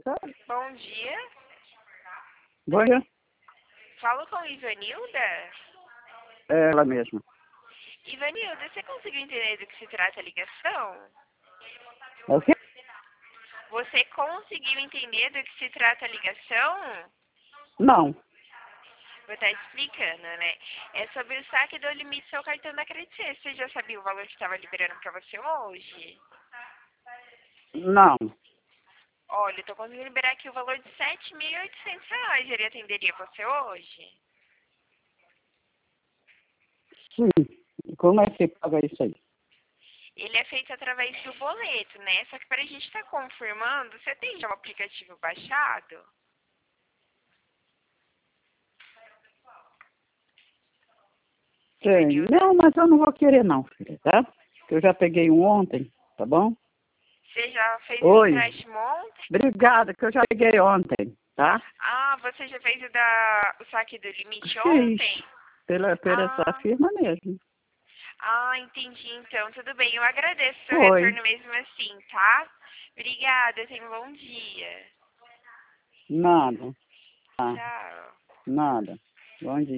tarde. Bom dia. Bom dia. Falo com Ivanilda. É ela mesma. Ivanilda, você conseguiu entender do que se trata a ligação? É o quê? Você conseguiu entender do que se trata a ligação? Não. Vou estar explicando, né? É sobre o saque do limite do seu cartão da Credit Suisse. Você já sabia o valor que estava liberando para você hoje? Não. Olha, eu tô conseguindo liberar aqui o valor de R$ 7.800. Ele atenderia você hoje? Sim. E como é que você paga isso aí? Ele é feito através do boleto, né? Só que para a gente estar confirmando, você tem já o aplicativo baixado? Tem. Ivanilda? Não, mas eu não vou querer não, filha, tá? Porque eu já peguei um ontem, tá bom? Você já fez o Oi. empréstimo ontem? Obrigada, que eu já peguei ontem, tá? Ah, você já fez o saque do limite Fiz. ontem? Pela essa Ah, firma mesmo. entendi então. Tudo bem, eu agradeço o seu Foi. retorno mesmo assim, tá? Obrigada, tenha um bom dia. Nada. Ah, Tchau. nada. Bom dia.